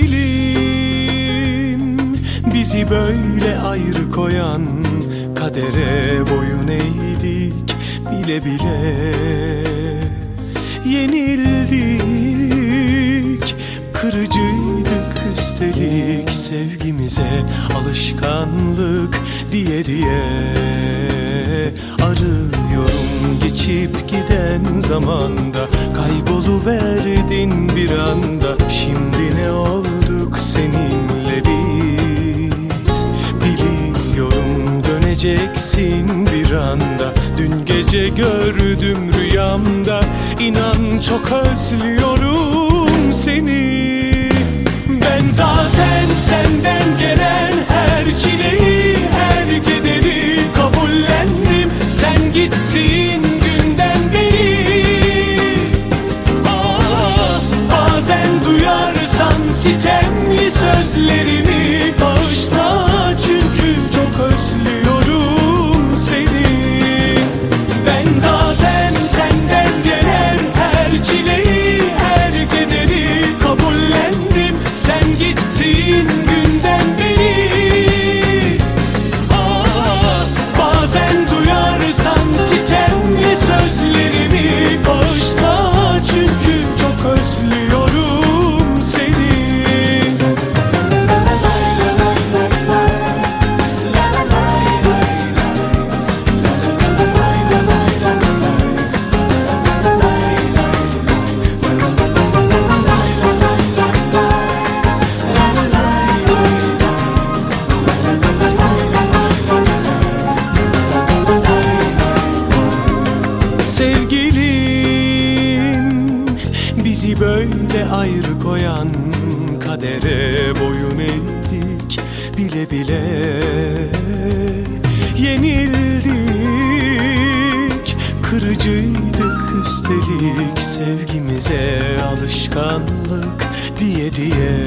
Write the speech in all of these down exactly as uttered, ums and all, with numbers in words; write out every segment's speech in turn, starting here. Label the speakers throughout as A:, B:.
A: Sevgilim, bizi böyle ayrı koyan kadere boyun eğdik bile bile. Yenildik, kırıcıydık üstelik, sevgimize alışkanlık diye diye. Arıyorum geçip giden zamanda, kayboluverdin bir anda. Şimdi ne olduk seninle biz, biliyorum döneceksin bir anda. Dün gece gördüm rüyamda, inan çok özlüyorum seni. Ben zaten senden gelen her çileyi, her kederi kabullendim sen gittiğin günden beri. Ah, bazen duyarsan sitemli sözlerimi bağışla, çünkü çok özlüyorum seni. Ben zaten senden gelen her çileyi, her kederi kabullendim sen gittiğin günden beri. Ah, bazen duyarsan sitemli sözlerimi bağışla, çünkü çok özlüyorum seni. Sevgilim, bizi böyle ayrı koyan kadere boyun eğdik bile bile. Yenildik, kırıcıydık üstelik, sevgimize alışkanlık diye diye.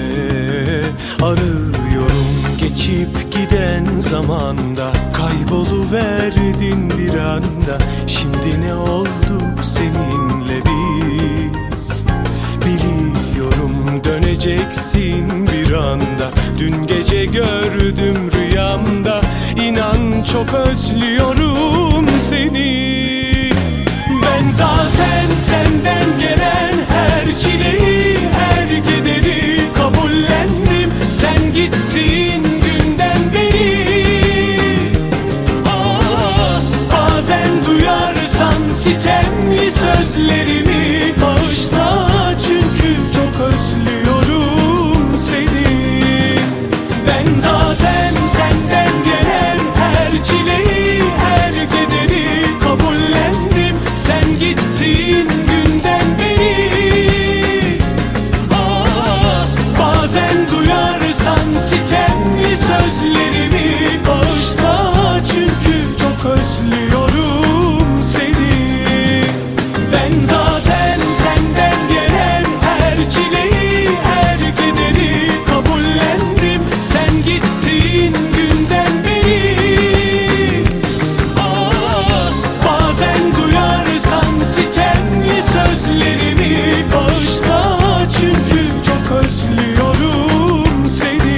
A: Arıyorum geçip giden zamanda, kayboluverdin bir anda. Şimdi ne olduk seninle biz, biliyorum döneceksin bir anda. Dün gece gördüm rüyamda, inan çok özlüyorum seni. Ben zaten senden gelen her çileyi, her kederi kabullendim sen gittiğin günden beri. Ah, bazen duyarsan sitemli sözlerimi bağışla, çünkü çok özlüyorum seni. Ben zaten senden gelen her çileyi, her kederi kabullendim sen gittiğin günden beri. Ah, bazen duyarsan sitemli sözlerimi bağışla, çünkü çok özlüyorum seni. Ben zaten senden gelen her çileyi, her kederi kabullendim sen gittiğin günden beri. Ah, bazen duyarsan sitemli sözlerimi bağışla, çünkü çok özlüyorum seni.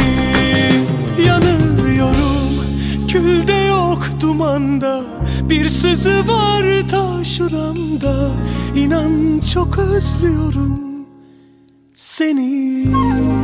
A: Yanıyorum, külde yok dumanda, bir sızı var ta şuramda. İnan çok özlüyorum seni.